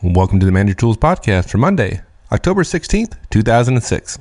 Welcome to the Manager Tools Podcast for Monday, October 16th, 2006.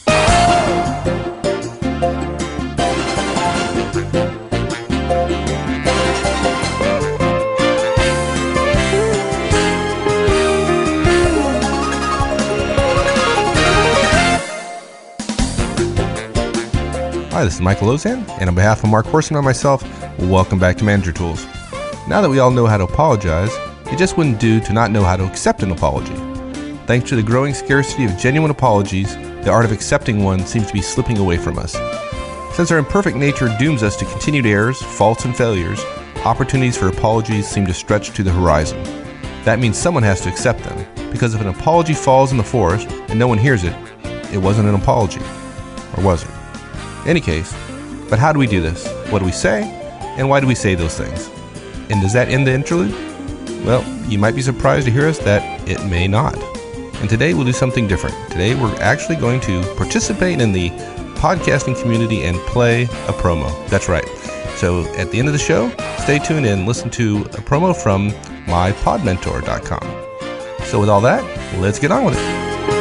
Hi, this is Michael Lozan, and on behalf of Mark Horseman and myself, welcome back to Manager Tools. Now that we all know how to apologize, it just wouldn't do to not know how to accept an apology. Thanks to the growing scarcity of genuine apologies, the art of accepting one seems to be slipping away from us. Since our imperfect nature dooms us to continued errors, faults, and failures, opportunities for apologies seem to stretch to the horizon. That means someone has to accept them, because if an apology falls in the forest and no one hears it, it wasn't an apology. Or was it? In any case, but how do we do this? What do we say? And why do we say those things? And does that end the interlude? Well, you might be surprised to hear us that it may not. And today we'll do something different. Today we're actually going to participate in the podcasting community and play a promo. That's right. So at the end of the show, stay tuned and listen to a promo from mypodmentor.com. So with all that, let's get on with it.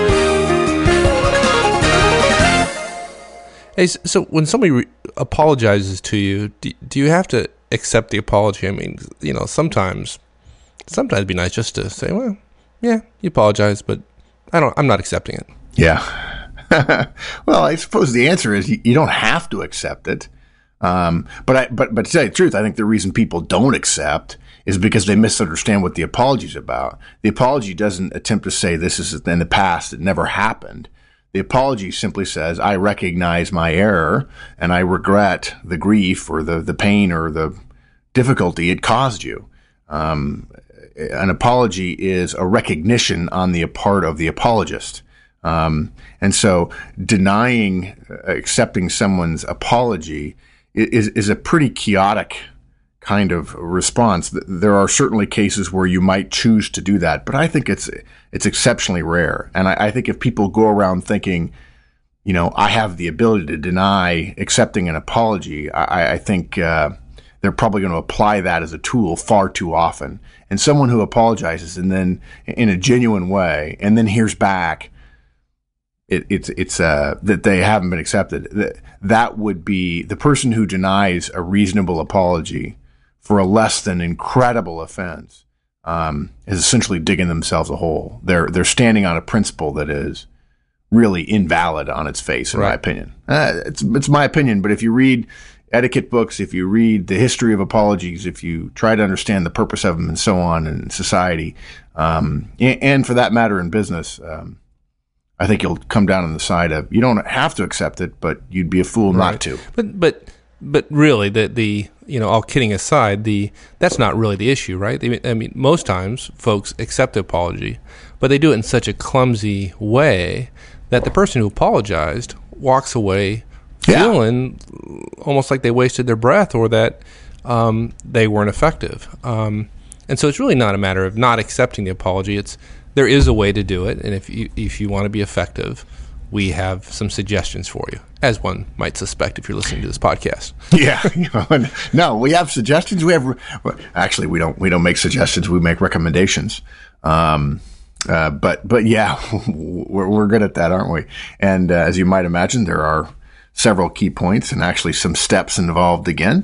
Hey, so when somebody apologizes to you, do you have to accept the apology? I mean, you know, sometimes it'd be nice just to say, well, yeah, you apologize, but I'm not accepting it. Yeah. Well, I suppose the answer is you don't have to accept it. But to tell you the truth, I think the reason people don't accept is because they misunderstand what the apology is about. The apology doesn't attempt to say this is in the past, it never happened. The apology simply says, I recognize my error and I regret the grief or the pain or the difficulty it caused you. An apology is a recognition on the part of the apologist. And so denying accepting someone's apology is a pretty chaotic kind of response. There are certainly cases where you might choose to do that, but I think it's exceptionally rare. And I think if people go around thinking, you know, I have the ability to deny accepting an apology, I think they're probably going to apply that as a tool far too often. And someone who apologizes and then in a genuine way and then hears back it's that they haven't been accepted, that would be the person who denies a reasonable apology for a less than incredible offense is essentially digging themselves a hole. They're standing on a principle that is really invalid on its face, in my opinion. It's my opinion, but if you read etiquette books, if you read the history of apologies, if you try to understand the purpose of them and so on in society, and for that matter in business, I think you'll come down on the side of you don't have to accept it, but you'd be a fool not to. But really, the you know, all kidding aside, that's not really the issue, right? I mean, most times folks accept the apology, but they do it in such a clumsy way that the person who apologized walks away feeling almost like they wasted their breath or that they weren't effective. And so it's really not a matter of not accepting the apology. There is a way to do it, and if you want to be effective, we have some suggestions for you, as one might suspect if you're listening to this podcast. Yeah, no, we have suggestions. Actually, we don't make suggestions. We make recommendations. But yeah, we're good at that, aren't we? And as you might imagine, there are several key points and actually some steps involved again.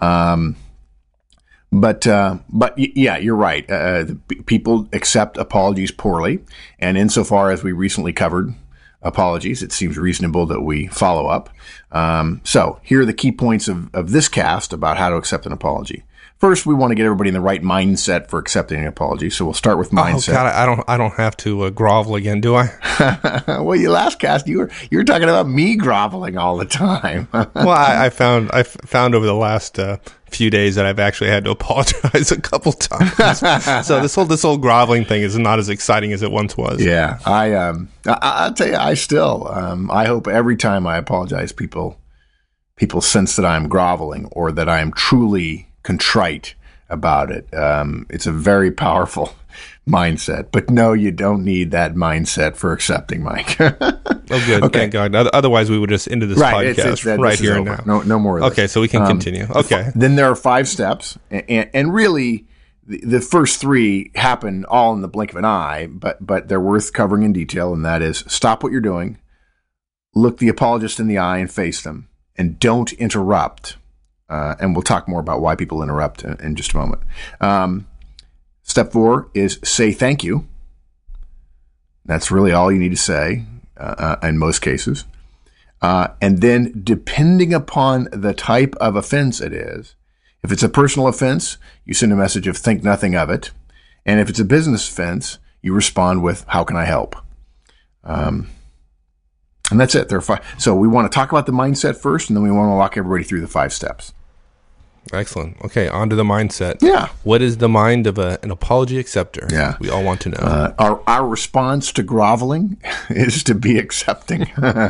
But yeah, you're right. People accept apologies poorly, and insofar as we recently covered apologies, it seems reasonable that we follow up. So here are the key points of this cast about how to accept an apology. First, we want to get everybody in the right mindset for accepting an apology. So we'll start with mindset. Oh God, I don't have to grovel again, do I? Well, you last cast you were talking about me groveling all the time. Well, I found over the last few days that I've actually had to apologize a couple times. So this whole groveling thing is not as exciting as it once was. Yeah, I'll tell you, I still I hope every time I apologize, people sense that I'm groveling or that I am truly contrite about it. It's a very powerful mindset, but no, you don't need that mindset for accepting, Mike. Oh, good. Okay. Thank God. Otherwise, we would just end this podcast right here and now. No more of this. Okay, so we can continue. Okay. Then there are 5 steps, and really, the first three happen all in the blink of an eye, but they're worth covering in detail, and that is stop what you're doing, look the apologist in the eye and face them, and don't interrupt. And we'll talk more about why people interrupt in just a moment. Step 4 is say thank you. That's really all you need to say in most cases. And then depending upon the type of offense it is, if it's a personal offense, you send a message of think nothing of it. And if it's a business offense, you respond with how can I help? And that's it. There are 5. So we want to talk about the mindset first, and then we want to walk everybody through the 5 steps. Excellent. Okay, on to the mindset. Yeah. What is the mind of an apology acceptor? Yeah. We all want to know. Our response to groveling is to be accepting.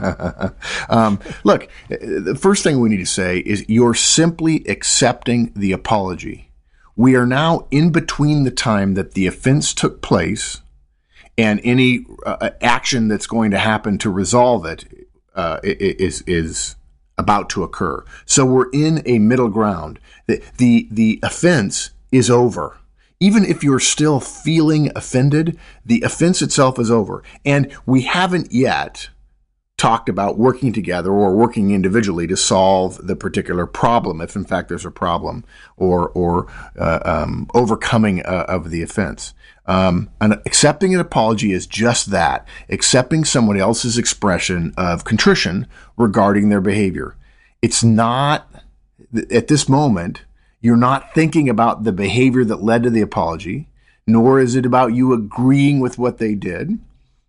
Look, the first thing we need to say is you're simply accepting the apology. We are now in between the time that the offense took place and any action that's going to happen to resolve it is about to occur. So we're in a middle ground. The offense is over. Even if you're still feeling offended, the offense itself is over. And we haven't yet talked about working together or working individually to solve the particular problem, if in fact there's a problem, or overcoming of the offense. And accepting an apology is just that, accepting someone else's expression of contrition regarding their behavior. It's not, at this moment, you're not thinking about the behavior that led to the apology, nor is it about you agreeing with what they did.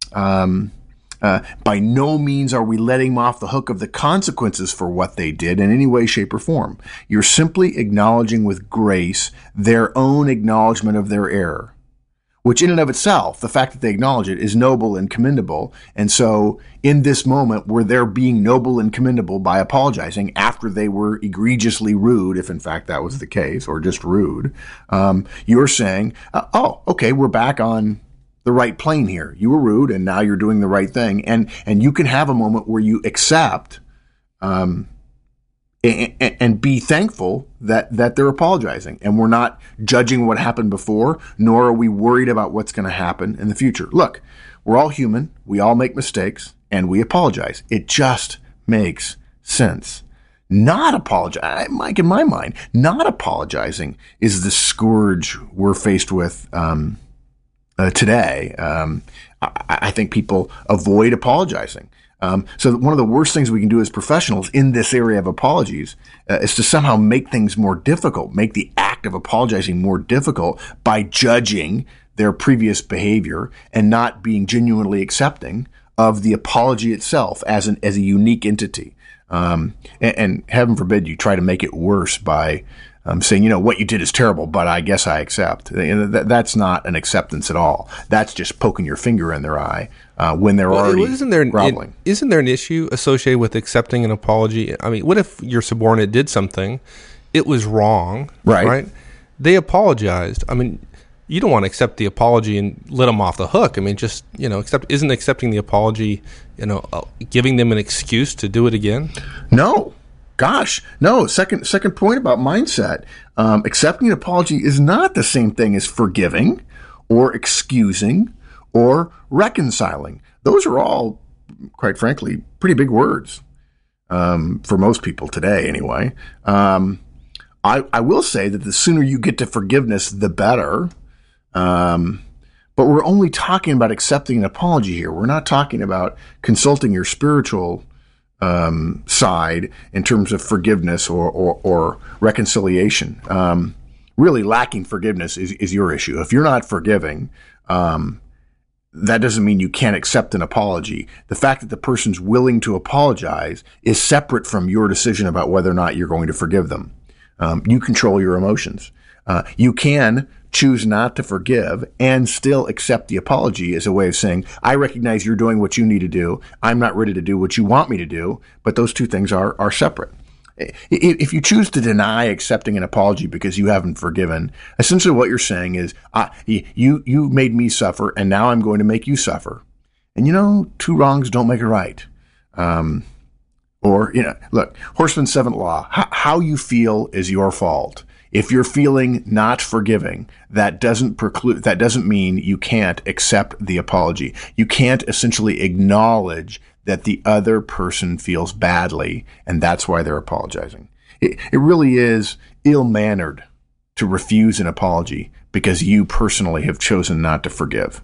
By no means are we letting them off the hook of the consequences for what they did in any way, shape, or form. You're simply acknowledging with grace their own acknowledgement of their error, which in and of itself, the fact that they acknowledge it is noble and commendable. And so in this moment where they're being noble and commendable by apologizing after they were egregiously rude, if in fact that was the case, or just rude, you're saying, oh, okay, we're back on the right plane here. You were rude and now you're doing the right thing. And you can have a moment where you accept, and be thankful that they're apologizing, and we're not judging what happened before, nor are we worried about what's going to happen in the future. Look, we're all human. We all make mistakes and we apologize. It just makes sense. Not apologize, Mike, in my mind, not apologizing is the scourge we're faced with, today. I think people avoid apologizing. So one of the worst things we can do as professionals in this area of apologies is to somehow make things more difficult, make the act of apologizing more difficult by judging their previous behavior and not being genuinely accepting of the apology itself as a unique entity. And heaven forbid you try to make it worse by saying, what you did is terrible, but I guess I accept. That's not an acceptance at all. That's just poking your finger in their eye when they're already groveling. Isn't there an issue associated with accepting an apology? I mean, what if your subordinate did something, it was wrong, right? They apologized. I mean, you don't want to accept the apology and let them off the hook. I mean, just, isn't accepting the apology, giving them an excuse to do it again? No. Gosh, no. Second point about mindset. Accepting an apology is not the same thing as forgiving or excusing or reconciling. Those are all, quite frankly, pretty big words for most people today anyway. I will say that the sooner you get to forgiveness, the better. But we're only talking about accepting an apology here. We're not talking about consulting your spiritual side in terms of forgiveness or reconciliation. Really lacking forgiveness is your issue. If you're not forgiving, that doesn't mean you can't accept an apology. The fact that the person's willing to apologize is separate from your decision about whether or not you're going to forgive them. You control your emotions. You can choose not to forgive and still accept the apology as a way of saying, I recognize you're doing what you need to do. I'm not ready to do what you want me to do. But those two things are separate. If you choose to deny accepting an apology because you haven't forgiven, essentially what you're saying is, you made me suffer and now I'm going to make you suffer. And two wrongs don't make a right. Look, Horseman's seventh law, how you feel is your fault. If you're feeling not forgiving, that doesn't mean you can't accept the apology. You can't essentially acknowledge that the other person feels badly, and that's why they're apologizing. It really is ill-mannered to refuse an apology because you personally have chosen not to forgive.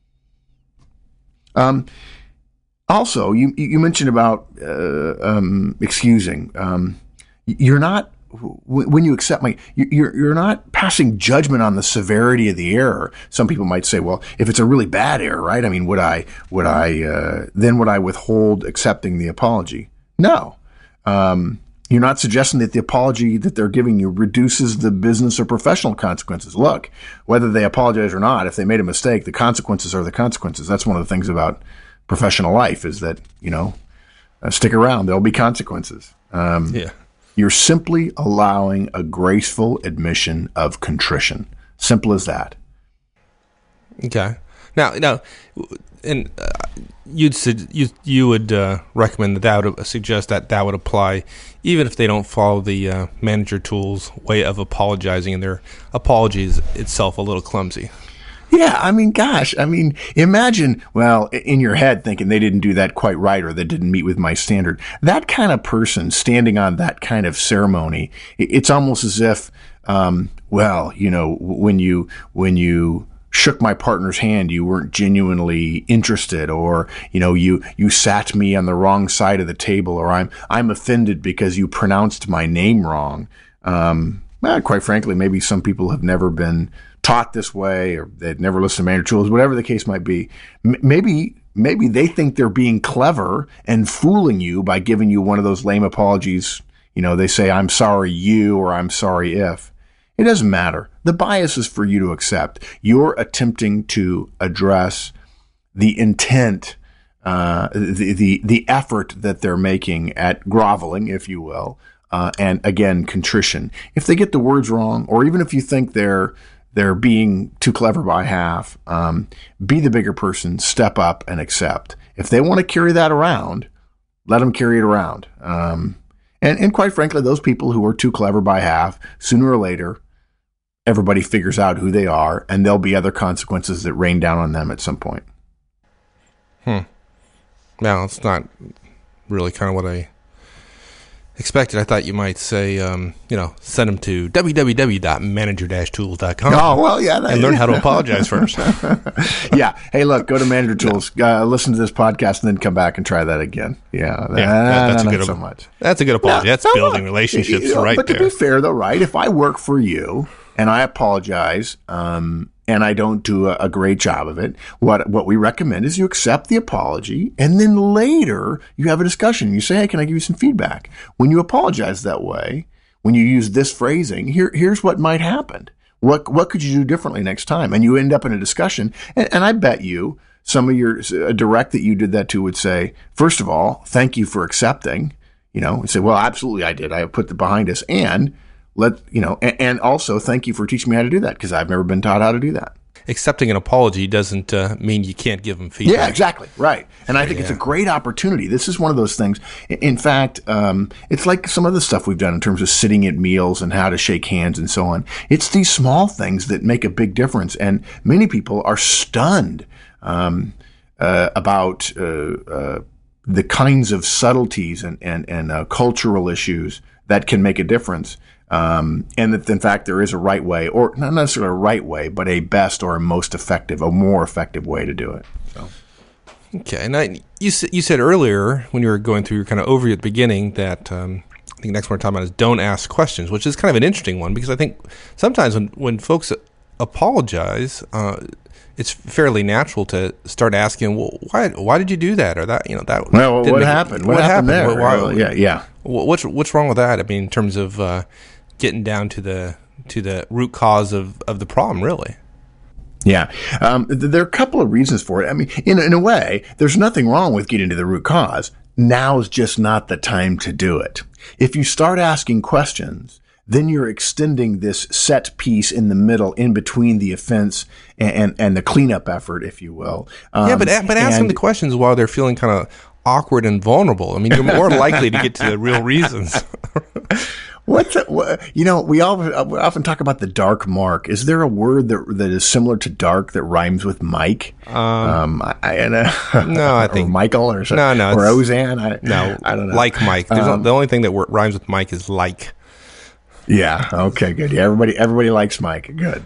Also, you mentioned about excusing. You're not, when you accept you're not passing judgment on the severity of the error. Some people might say, well, if it's a really bad error, right? I mean, would I withhold accepting the apology? No. You're not suggesting that the apology that they're giving you reduces the business or professional consequences. Look, whether they apologize or not, if they made a mistake, the consequences are the consequences. That's one of the things about professional life is that, stick around, there'll be consequences. You're simply allowing a graceful admission of contrition. Simple as that. Okay. Now, and you would recommend that would suggest that would apply even if they don't follow the Manager Tools way of apologizing, and their apology is itself a little clumsy. Yeah, I mean, gosh, imagine, in your head thinking they didn't do that quite right or they didn't meet with my standard. That kind of person standing on that kind of ceremony, it's almost as if, when you shook my partner's hand, you weren't genuinely interested, or, you sat me on the wrong side of the table, or I'm offended because you pronounced my name wrong. Quite frankly, maybe some people have never been taught this way, or they've never listened to Manager Tools, whatever the case might be. Maybe they think they're being clever and fooling you by giving you one of those lame apologies. They say, I'm sorry you, or I'm sorry if. It doesn't matter. The bias is for you to accept. You're attempting to address the intent, the effort that they're making at groveling, if you will, and again, contrition. If they get the words wrong, or even if you think they're being too clever by half, be the bigger person, step up and accept. If they want to carry that around, let them carry it around. And quite frankly, those people who are too clever by half, sooner or later, everybody figures out who they are, and there'll be other consequences that rain down on them at some point. Now, it's not really kind of what I expected. I thought you might say, send them to www.manager-tools.com. Oh, well, yeah. And learn how to apologize first. Yeah. Hey, look, go to Manager Tools, listen to this podcast, and then come back and try that again. Yeah. That's a good so much. That's a good apology. That's building relationships right but there. But to be fair, though, right, if I work for you and I apologize, and I don't do a great job of it, what we recommend is you accept the apology, and then later you have a discussion. You say, hey, can I give you some feedback? When you apologize that way, when you use this phrasing, here's what might happen. What could you do differently next time? And you end up in a discussion. And I bet you some of your direct that you did that to would say, first of all, thank you for accepting. And say, well, absolutely I did. I put it behind us. And and also thank you for teaching me how to do that, because I've never been taught how to do that. Accepting an apology doesn't mean you can't give them feedback. Yeah, exactly. Right. And I think it's a great opportunity. This is one of those things. In fact, it's like some of the stuff we've done in terms of sitting at meals and how to shake hands and so on. It's these small things that make a big difference. And many people are stunned about the kinds of subtleties and cultural issues that can make a difference. And that, in fact, there is a right way, or not necessarily a right way, but a best or a most effective, a more effective way to do it. So, okay. And you said earlier when you were going through your kind of overview at the beginning that I think next one we're talking about is don't ask questions, which is kind of an interesting one, because I think sometimes when folks apologize, it's fairly natural to start asking, well, why did you do that, or that that. Well, what happened? What happened there? Why, yeah. What's wrong with that? I mean, in terms of getting down to the root cause of the problem, really. Yeah. There are a couple of reasons for it. I mean, in a way, there's nothing wrong with getting to the root cause. Now's just not the time to do it. If you start asking questions, then you're extending this set piece in the middle, in between the offense and the cleanup effort, if you will. But asking the questions while they're feeling kind of awkward and vulnerable. I mean, you're more likely to get to the real reasons. We often talk about the dark mark. Is there a word that is similar to dark that rhymes with Mike? No, I think or Michael or something. No, or Ozan. I don't know. Like Mike. The only thing that rhymes with Mike is like. Yeah. Okay. Good. Yeah. Everybody likes Mike. Good.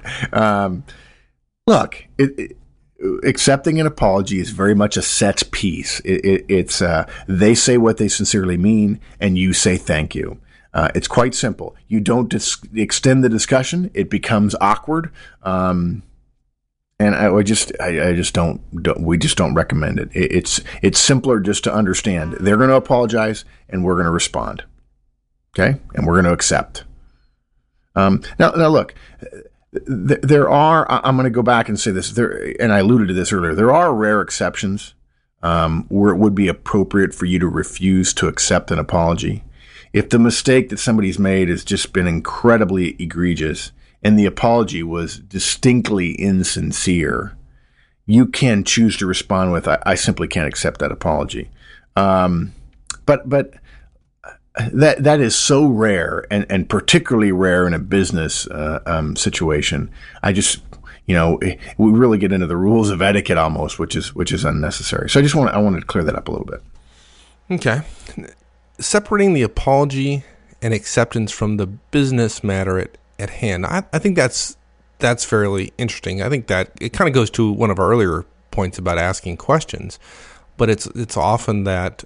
Look, accepting an apology is very much a set piece. It's they say what they sincerely mean, and you say thank you. It's quite simple. You don't extend the discussion; it becomes awkward, and we just don't recommend it. It's simpler just to understand. They're going to apologize, and we're going to respond. Okay, and we're going to accept. Now look. There are. I'm going to go back and say this. And I alluded to this earlier. There are rare exceptions where it would be appropriate for you to refuse to accept an apology. If the mistake that somebody's made has just been incredibly egregious and the apology was distinctly insincere, you can choose to respond with, I simply can't accept that apology. But that is so rare and particularly rare in a business situation. We really get into the rules of etiquette almost, which is unnecessary. So I wanted to clear that up a little bit. Okay. Separating the apology and acceptance from the business matter at hand. I think that's fairly interesting. I think that it kind of goes to one of our earlier points about asking questions, but it's often that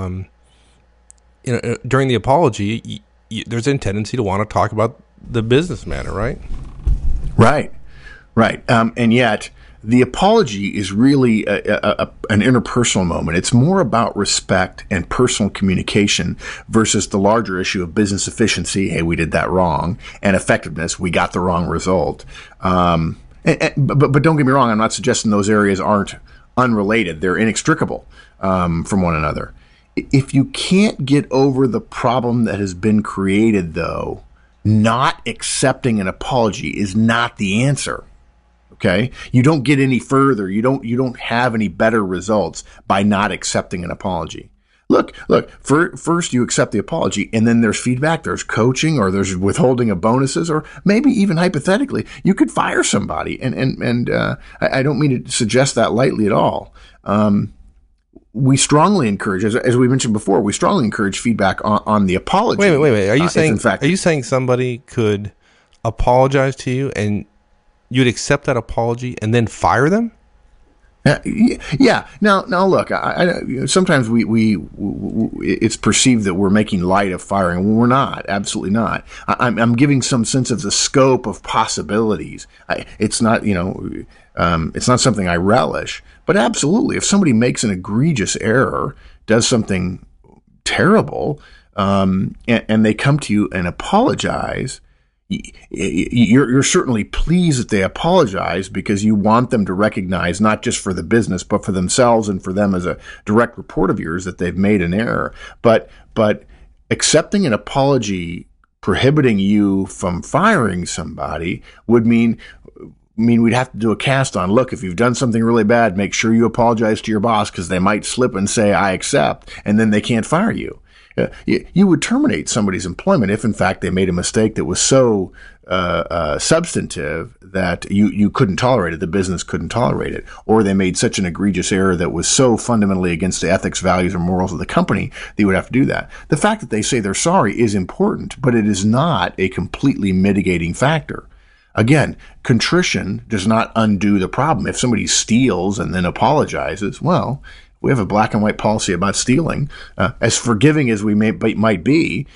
during the apology, there's a tendency to want to talk about the business matter, right? Right. And yet, the apology is really an interpersonal moment. It's more about respect and personal communication versus the larger issue of business efficiency. Hey, we did that wrong, and effectiveness. We got the wrong result. But don't get me wrong. I'm not suggesting those areas aren't unrelated. They're inextricable from one another. If you can't get over the problem that has been created, though, not accepting an apology is not the answer. Okay, you don't get any further. You don't have any better results by not accepting an apology. Look. First, you accept the apology, and then there's feedback. There's coaching, or there's withholding of bonuses, or maybe even hypothetically, you could fire somebody. And I don't mean to suggest that lightly at all. We strongly encourage, as we mentioned before, we strongly encourage feedback on the apology. Wait. Are you saying somebody could apologize to you and you'd accept that apology and then fire them? Yeah. Now look. Sometimes we it's perceived that we're making light of firing. Well, we're not. Absolutely not. I'm giving some sense of the scope of possibilities. It's not it's not something I relish. But absolutely, if somebody makes an egregious error, does something terrible, and they come to you and apologize, you're certainly pleased that they apologize because you want them to recognize, not just for the business, but for themselves and for them as a direct report of yours, that they've made an error. But accepting an apology prohibiting you from firing somebody would mean we'd have to do a cast on, look, if you've done something really bad, make sure you apologize to your boss because they might slip and say, I accept, and then they can't fire you. You would terminate somebody's employment if, in fact, they made a mistake that was so substantive that you couldn't tolerate it, the business couldn't tolerate it, or they made such an egregious error that was so fundamentally against the ethics, values, or morals of the company that you would have to do that. The fact that they say they're sorry is important, but it is not a completely mitigating factor. Again, contrition does not undo the problem. If somebody steals and then apologizes, well, we have a black and white policy about stealing. As forgiving as we might be,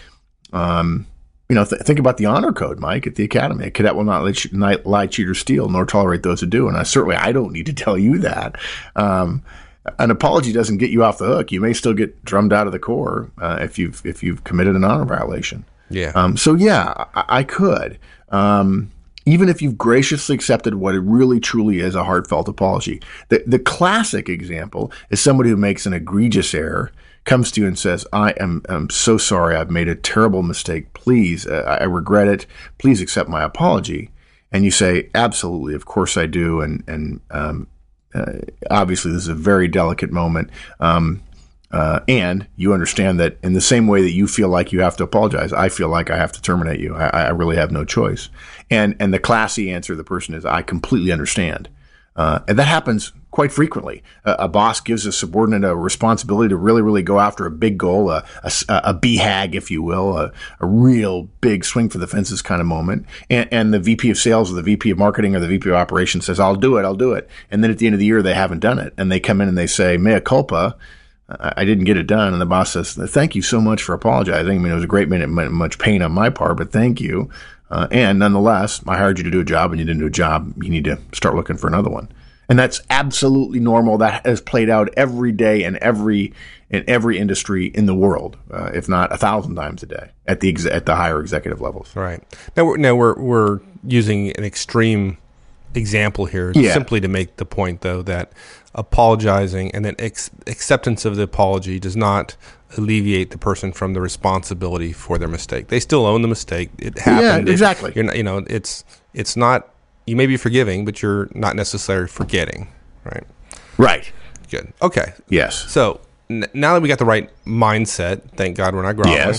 think about the honor code, Mike, at the academy. A cadet will not lie, cheat, or steal, nor tolerate those who do. And I don't need to tell you that. An apology doesn't get you off the hook. You may still get drummed out of the Corps if you've committed an honor violation. Yeah. I could. Even if you've graciously accepted what it really truly is, a heartfelt apology. The classic example is somebody who makes an egregious error, comes to you and says, I'm so sorry, I've made a terrible mistake. Please, I regret it. Please accept my apology. And you say, absolutely, of course I do. And obviously this is a very delicate moment. And you understand that in the same way that you feel like you have to apologize, I feel like I have to terminate you. I really have no choice. And the classy answer of the person is, I completely understand. And that happens quite frequently. A boss gives a subordinate a responsibility to really, really go after a big goal, a BHAG, if you will, a real big swing for the fences kind of moment. And the VP of sales or the VP of marketing or the VP of operations says, I'll do it. And then at the end of the year, they haven't done it. And they come in and they say, mea culpa, I didn't get it done. And the boss says, thank you so much for apologizing. I mean, it was a great minute, much pain on my part, but thank you. And nonetheless, I hired you to do a job and you didn't do a job. You need to start looking for another one. And that's absolutely normal. That has played out every day in every industry in the world, if not 1,000 times a day at the higher executive levels. Right. Now we're using an extreme example here simply to make the point, though, that apologizing and then acceptance of the apology does not alleviate the person from the responsibility for their mistake. They still own the mistake. It happened. Yeah, exactly. It's not. You may be forgiving, but you're not necessarily forgetting, right? Right. Good. Okay. Yes. So now that we got the right mindset, thank God we're not groveling.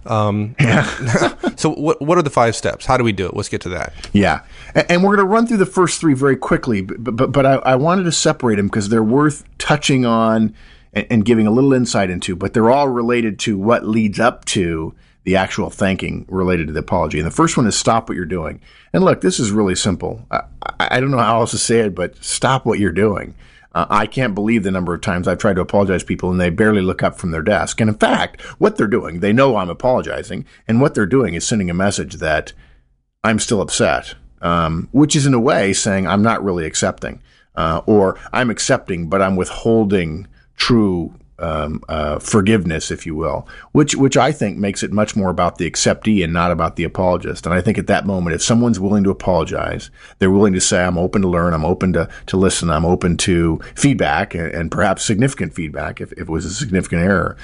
Yes. So what are the 5 steps? How do we do it? Let's get to that. Yeah. And we're going to run through the first 3 very quickly, but I wanted to separate them because they're worth touching on and giving a little insight into, but they're all related to what leads up to the actual thanking related to the apology. And the first one is stop what you're doing. And look, this is really simple. I don't know how else to say it, but stop what you're doing. I can't believe the number of times I've tried to apologize to people and they barely look up from their desk. And in fact, what they're doing, they know I'm apologizing, and what they're doing is sending a message that I'm still upset, which is in a way saying I'm not really accepting, or I'm accepting, but I'm withholding true forgiveness, if you will, which I think makes it much more about the acceptee and not about the apologist. And I think at that moment, if someone's willing to apologize, they're willing to say, I'm open to learn, I'm open to listen, I'm open to feedback and perhaps significant feedback if it was a significant error.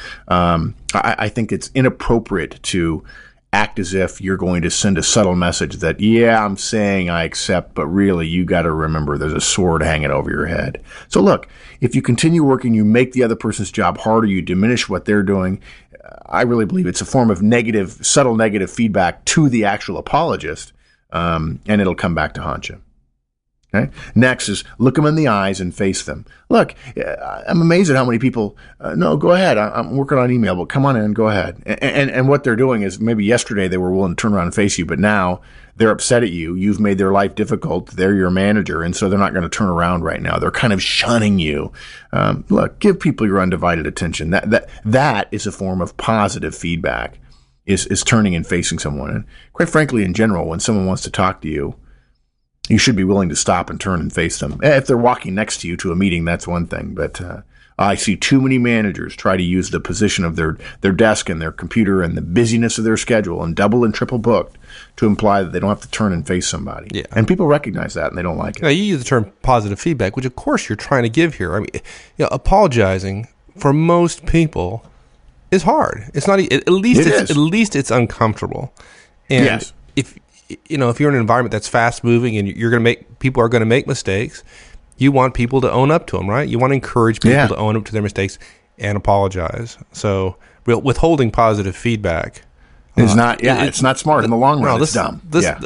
I think it's inappropriate to act as if you're going to send a subtle message that, yeah, I'm saying I accept, but really you got to remember there's a sword hanging over your head. So look, if you continue working, you make the other person's job harder, you diminish what they're doing. I really believe it's a form of subtle negative feedback to the actual apologist, and it'll come back to haunt you. Okay. Next is look them in the eyes and face them. Look, I'm amazed at how many people, no, go ahead. I'm working on email, but come on in, go ahead. And what they're doing is maybe yesterday they were willing to turn around and face you, but now they're upset at you. You've made their life difficult. They're your manager, and so they're not going to turn around right now. They're kind of shunning you. Look, give people your undivided attention. That is a form of positive feedback, is turning and facing someone. And quite frankly, in general, when someone wants to talk to you, you should be willing to stop and turn and face them. If they're walking next to you to a meeting, that's one thing. But I see too many managers try to use the position of their desk and their computer and the busyness of their schedule and double and triple booked to imply that they don't have to turn and face somebody. Yeah. And people recognize that and they don't like it. Now, you use the term positive feedback, which of course you're trying to give here. I mean, apologizing for most people is hard. It's not. At least it's uncomfortable. And yes. If you're in an environment that's fast moving and people are going to make mistakes, you want people to own up to them, right? You want to encourage people to own up to their mistakes and apologize. So withholding positive feedback is it's not smart in the long run. It's dumb.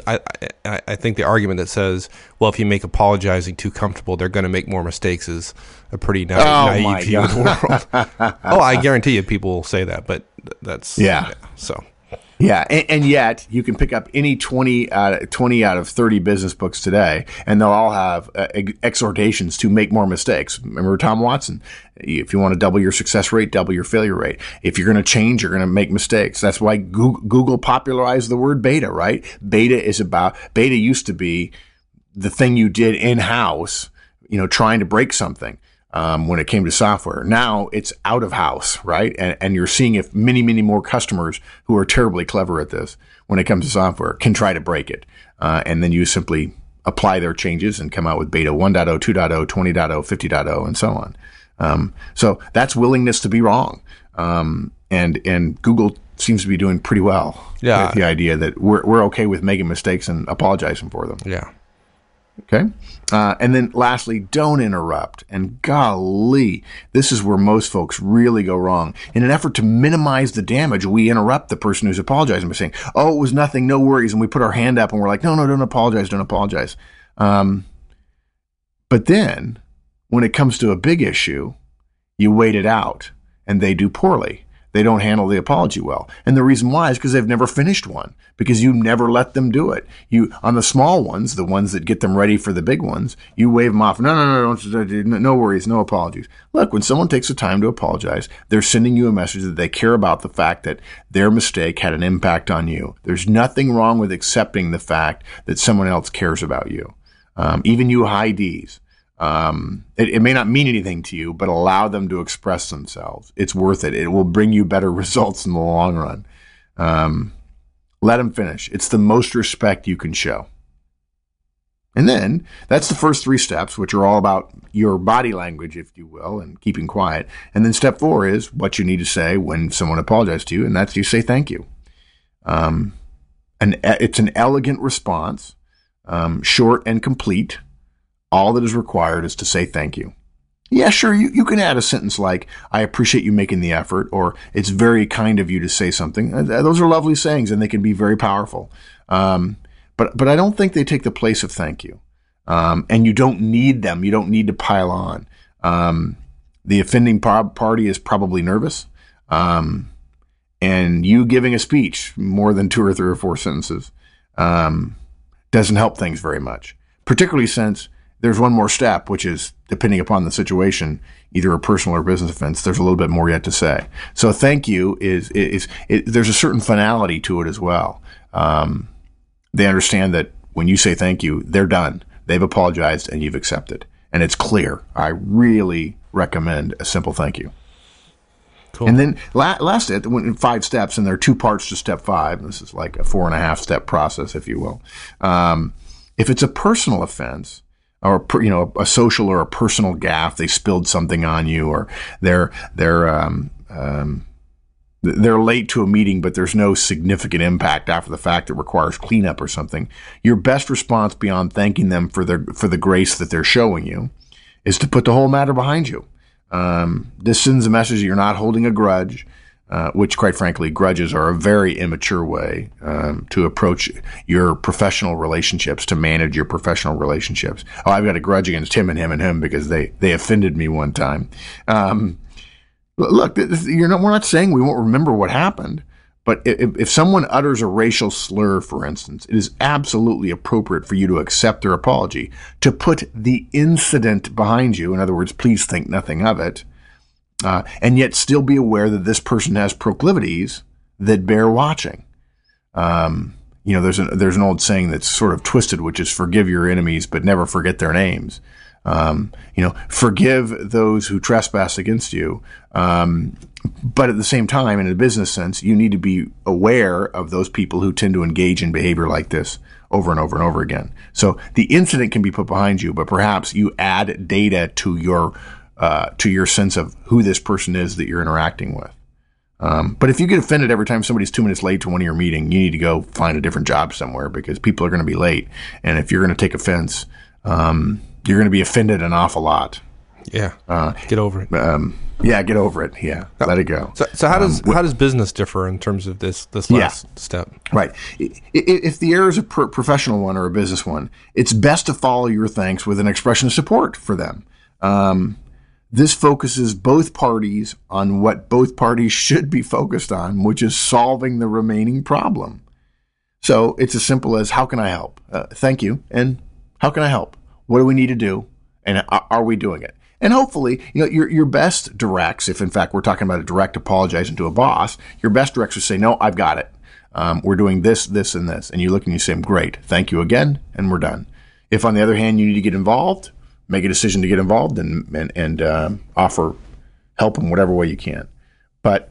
I think the argument that says, well, if you make apologizing too comfortable, they're going to make more mistakes is a pretty naive view of the world. Oh, I guarantee you people will say that, but that's so. Yeah, and yet you can pick up any 20 out of 30 business books today, and they'll all have exhortations to make more mistakes. Remember Tom Watson? If you want to double your success rate, double your failure rate. If you're going to change, you're going to make mistakes. That's why Google popularized the word beta, right? Beta used to be the thing you did in-house, trying to break something. When it came to software. Now it's out of house, right? And you're seeing if many, many more customers who are terribly clever at this when it comes to software can try to break it. And then you simply apply their changes and come out with beta 1.0, 2.0, 20.0, 50.0, and so on. So that's willingness to be wrong. And Google seems to be doing pretty well with the idea that we're okay with making mistakes and apologizing for them. Yeah. Okay. And then lastly, don't interrupt. And golly, this is where most folks really go wrong. In an effort to minimize the damage, we interrupt the person who's apologizing by saying, oh, it was nothing, no worries. And we put our hand up and we're like, no, don't apologize, don't apologize. But then when it comes to a big issue, you wait it out and they do poorly. They don't handle the apology well. And the reason why is because they've never finished one, because you never let them do it. You, on the small ones, the ones that get them ready for the big ones, you wave them off. No worries, no apologies. Look, when someone takes the time to apologize, they're sending you a message that they care about the fact that their mistake had an impact on you. There's nothing wrong with accepting the fact that someone else cares about you. Even you high Ds. It may not mean anything to you, but allow them to express themselves. It's worth it. It will bring you better results in the long run. Let them finish. It's the most respect you can show. And then that's the first 3 steps, which are all about your body language, if you will, and keeping quiet. And then step 4 is what you need to say when someone apologizes to you, and that's you say thank you. It's an elegant response, short and complete. All that is required is to say thank you. Yeah, sure, you can add a sentence like, I appreciate you making the effort, or it's very kind of you to say something. Those are lovely sayings, and they can be very powerful. But I don't think they take the place of thank you. And you don't need them. You don't need to pile on. The offending party is probably nervous. And you giving a speech more than 2 or 3 or 4 sentences doesn't help things very much, particularly since there's one more step, which is, depending upon the situation, either a personal or business offense, there's a little bit more yet to say. So thank you there's a certain finality to it as well. They understand that when you say thank you, they're done. They've apologized and you've accepted. And it's clear. I really recommend a simple thank you. Cool. And then last step, 5 steps, and there are 2 parts to step 5. This is like a 4.5 step process, if you will. If it's a personal offense, or a social or a personal gaffe, they spilled something on you, or they're late to a meeting, but there's no significant impact after the fact that requires cleanup or something. Your best response beyond thanking them for the grace that they're showing you is to put the whole matter behind you. This sends a message that you're not holding a grudge. Which, quite frankly, grudges are a very immature way to approach your professional relationships, to manage your professional relationships. Oh, I've got a grudge against him and him and him because they offended me one time. Look, we're not saying we won't remember what happened, but if someone utters a racial slur, for instance, it is absolutely appropriate for you to accept their apology, to put the incident behind you. In other words, please think nothing of it. And yet still be aware that this person has proclivities that bear watching. There's an old saying that's sort of twisted, which is forgive your enemies, but never forget their names. Forgive those who trespass against you. But at the same time, in a business sense, you need to be aware of those people who tend to engage in behavior like this over and over and over again. So the incident can be put behind you, but perhaps you add data to your sense of who this person is that you're interacting with. But if you get offended every time somebody's 2 minutes late to one of your meetings, you need to go find a different job somewhere, because people are going to be late. And if you're going to take offense, you're going to be offended an awful lot. Yeah. Get over it. Get over it. Yeah. Let it go. So how does business differ in terms of this last step? Right. If the error is a professional one or a business one, it's best to follow your thanks with an expression of support for them. This focuses both parties on what both parties should be focused on, which is solving the remaining problem. So it's as simple as, how can I help? Thank you. And how can I help? What do we need to do? And are we doing it? And hopefully, your best directs, if in fact we're talking about a direct apologizing to a boss, your best directs is say, no, I've got it. We're doing this, this, and this. And you look and you say, great, thank you again, and we're done. If on the other hand, you need to get involved, make a decision to get involved and offer help in whatever way you can. But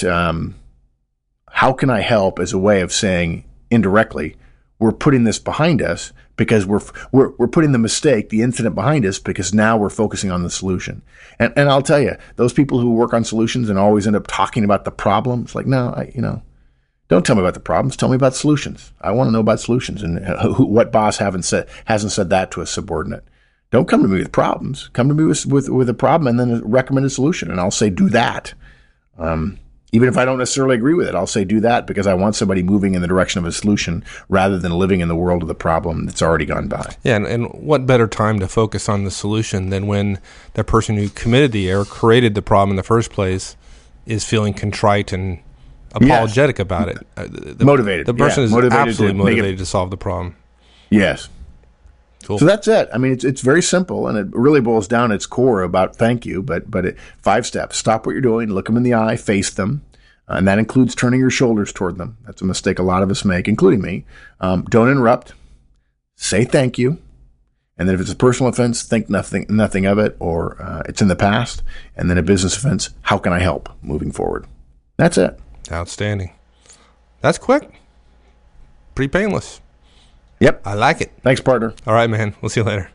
how can I help as a way of saying indirectly, we're putting this behind us because we're putting the mistake, the incident behind us, because now we're focusing on the solution. And I'll tell you, those people who work on solutions and always end up talking about the problem, it's like, no, Don't tell me about the problems. Tell me about solutions. I want to know about solutions. And what boss hasn't said that to a subordinate? Don't come to me with problems. Come to me with a problem and then recommend a solution. And I'll say, do that. Even if I don't necessarily agree with it, I'll say do that because I want somebody moving in the direction of a solution rather than living in the world of the problem that's already gone by. Yeah, and what better time to focus on the solution than when the person who committed the error, created the problem in the first place, is feeling contrite and apologetic about it. Motivated. The person is absolutely motivated to solve the problem. Yes. Cool. So that's it. I mean, it's very simple, and it really boils down its core about thank you, but 5 steps. Stop what you're doing, look them in the eye, face them, and that includes turning your shoulders toward them. That's a mistake a lot of us make, including me. Don't interrupt. Say thank you. And then if it's a personal offense, think nothing of it, or it's in the past. And then a business offense, how can I help moving forward? That's it. Outstanding. That's quick. Pretty painless. Yep. I like it. Thanks, partner. All right, man. We'll see you later.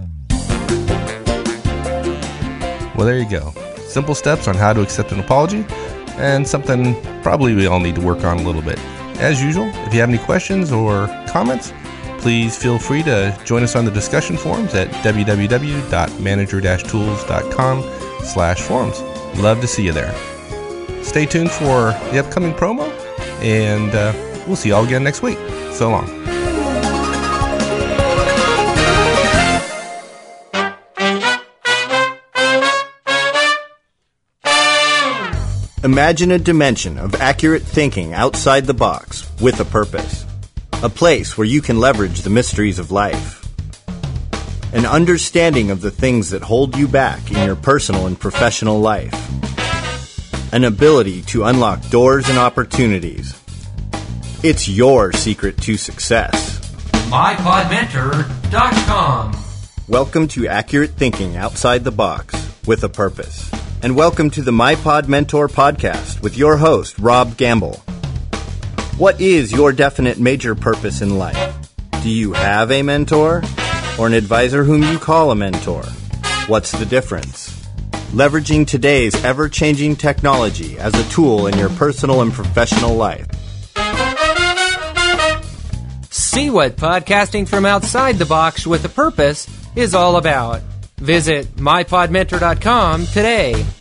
Well, there you go. Simple steps on how to accept an apology, and something probably we all need to work on a little bit. As usual, if you have any questions or comments, please feel free to join us on the discussion forums at www.manager-tools.com/forums. Love to see you there. Stay tuned for the upcoming promo, and we'll see you all again next week. So long. Imagine a dimension of accurate thinking outside the box with a purpose. A place where you can leverage the mysteries of life. An understanding of the things that hold you back in your personal and professional life. An ability to unlock doors and opportunities. It's your secret to success. MyPodMentor.com. Welcome to Accurate Thinking Outside the Box with a Purpose. And welcome to the MyPod Mentor podcast with your host, Rob Gamble. What is your definite major purpose in life? Do you have a mentor? Or an advisor whom you call a mentor? What's the difference? Leveraging today's ever-changing technology as a tool in your personal and professional life. See what podcasting from outside the box with a purpose is all about. Visit MyPodMentor.com today.